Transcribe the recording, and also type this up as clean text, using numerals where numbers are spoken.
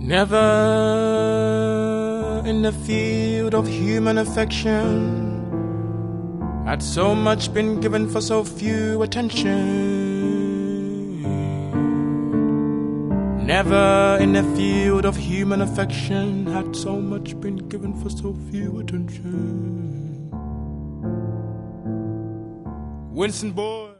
Never in the field of human affection had so much been given for so few attention. Never in the field of human affection had so much been given for so few attention. Winston Boy.